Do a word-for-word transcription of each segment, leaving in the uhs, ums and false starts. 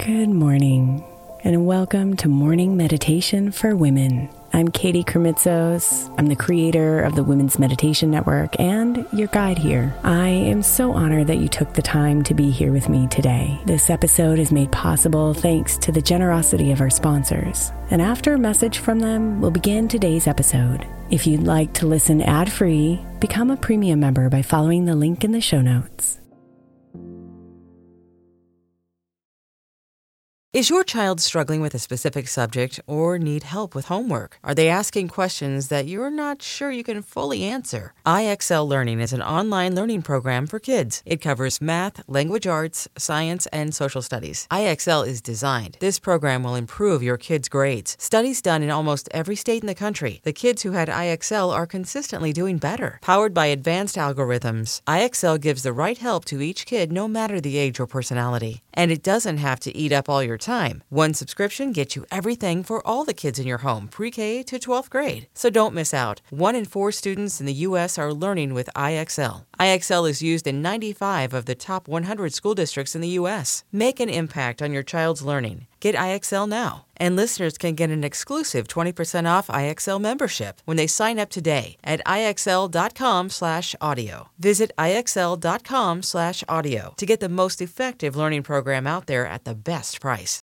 Good morning, and welcome to Morning Meditation for Women. I'm Katie Kremitzos. I'm the creator of the Women's Meditation Network and your guide here. I am so honored that you took the time to be here with me today. This episode is made possible thanks to the generosity of our sponsors. And after a message from them, we'll begin today's episode. If you'd like to listen ad-free, become a premium member by following the link in the show notes. Is your child struggling with a specific subject or need help with homework? Are they asking questions that you're not sure you can fully answer? I X L Learning is an online learning program for kids. It covers math, language arts, science, and social studies. I X L is designed. This program will improve your kids' grades. Studies done in almost every state in the country. The kids who had I X L are consistently doing better. Powered by advanced algorithms, I X L gives the right help to each kid no matter the age or personality. And it doesn't have to eat up all your time. One subscription gets you everything for all the kids in your home, pre-K to twelfth grade. So don't miss out. One in four students in the U S are learning with I X L. I X L is used in ninety-five of the top one hundred school districts in the U S. Make an impact on your child's learning. Get I X L now. And listeners can get an exclusive twenty percent off I X L membership when they sign up today at IXL.com slash audio. Visit IXL.com slash audio to get the most effective learning program out there at the best price.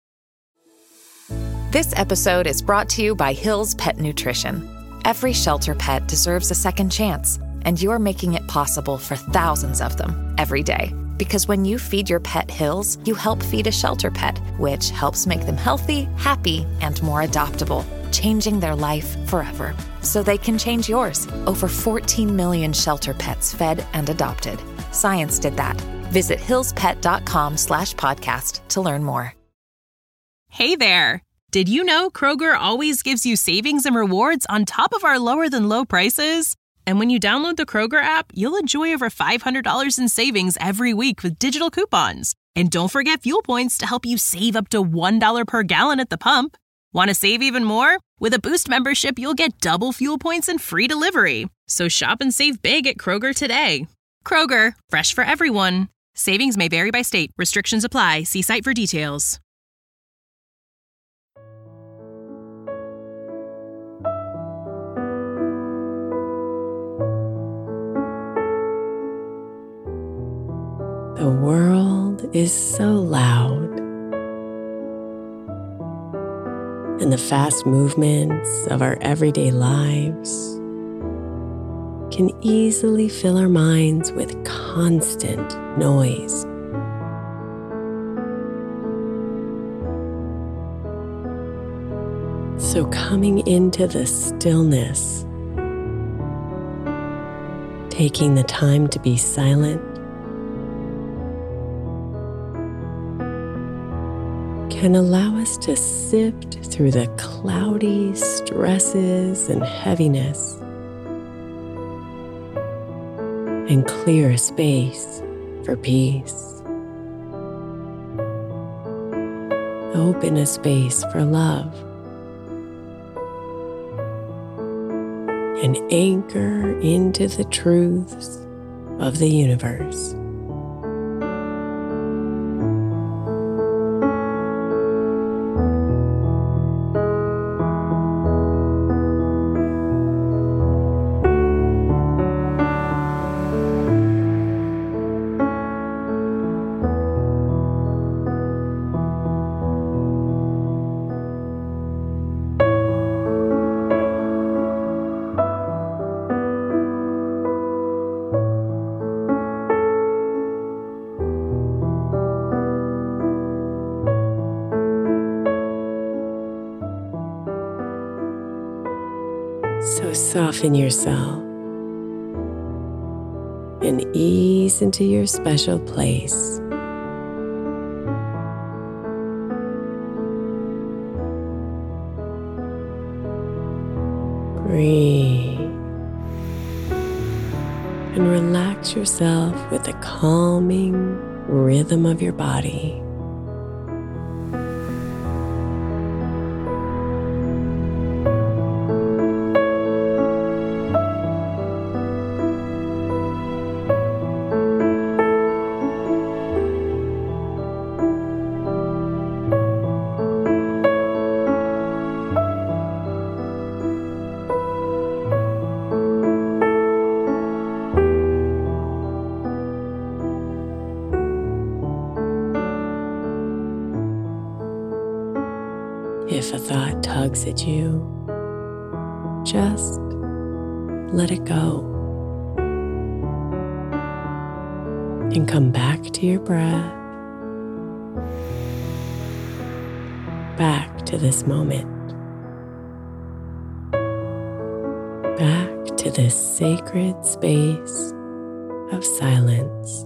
This episode is brought to you by Hill's Pet Nutrition. Every shelter pet deserves a second chance, and you're making it possible for thousands of them every day. Because when you feed your pet Hills, you help feed a shelter pet, which helps make them healthy, happy, and more adoptable, changing their life forever. So they can change yours. Over fourteen million shelter pets fed and adopted. Science did that. Visit hillspet.com slash podcast to learn more. Hey there! Did you know Kroger always gives you savings and rewards on top of our lower than low prices? And when you download the Kroger app, you'll enjoy over five hundred dollars in savings every week with digital coupons. And don't forget fuel points to help you save up to one dollar per gallon at the pump. Want to save even more? With a Boost membership, you'll get double fuel points and free delivery. So shop and save big at Kroger today. Kroger, fresh for everyone. Savings may vary by state. Restrictions apply. See site for details. The world is so loud, and the fast movements of our everyday lives can easily fill our minds with constant noise. So coming into the stillness, taking the time to be silent, can allow us to sift through the cloudy stresses and heaviness and clear a space for peace. Open a space for love and anchor into the truths of the universe. So soften yourself and ease into your special place. Breathe and relax yourself with the calming rhythm of your body. if a thought tugs at you, just let it go and come back to your breath, back to this moment, back to this sacred space of silence.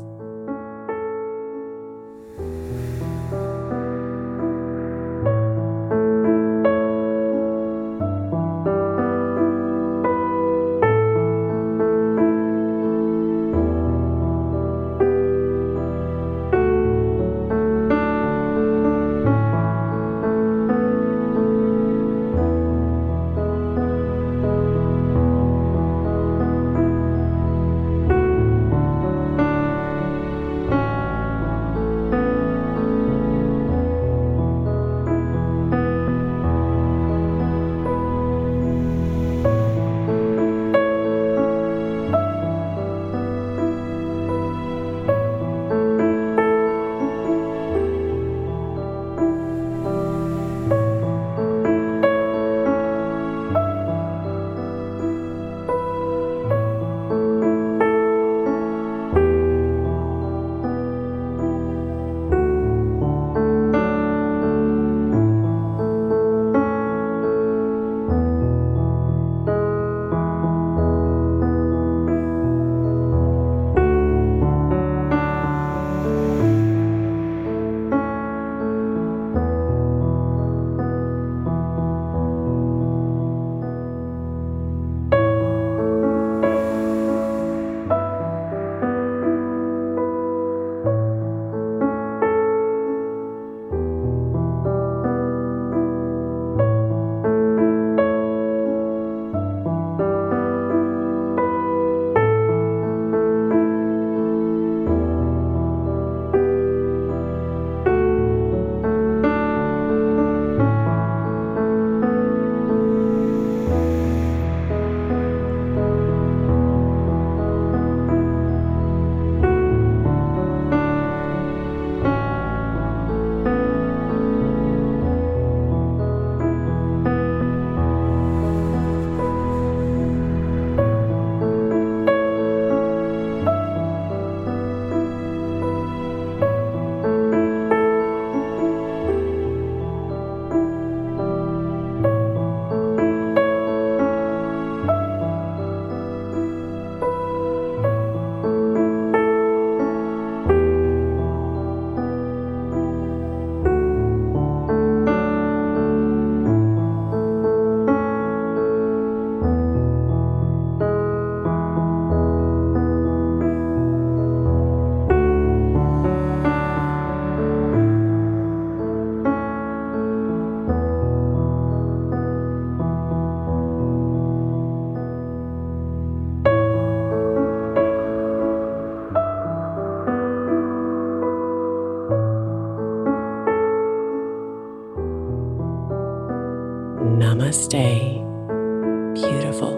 Namaste, beautiful.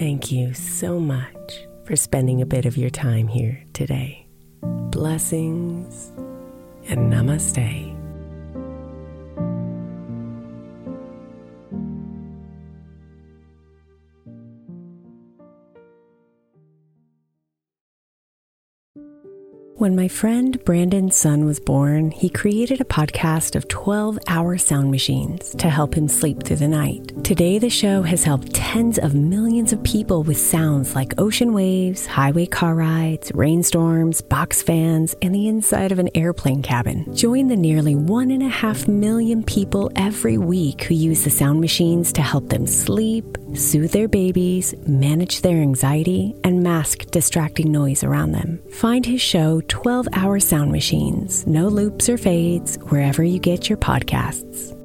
Thank you so much for spending a bit of your time here today. Blessings and namaste. When my friend Brandon's son was born, he created a podcast of twelve-hour sound machines to help him sleep through the night. Today, the show has helped tens of millions of people with sounds like ocean waves, highway car rides, rainstorms, box fans, and the inside of an airplane cabin. Join the nearly one and a half million people every week who use the sound machines to help them sleep, soothe their babies, manage their anxiety, and mask distracting noise around them. Find his show, twelve-hour Sound Machines, no loops or fades, wherever you get your podcasts.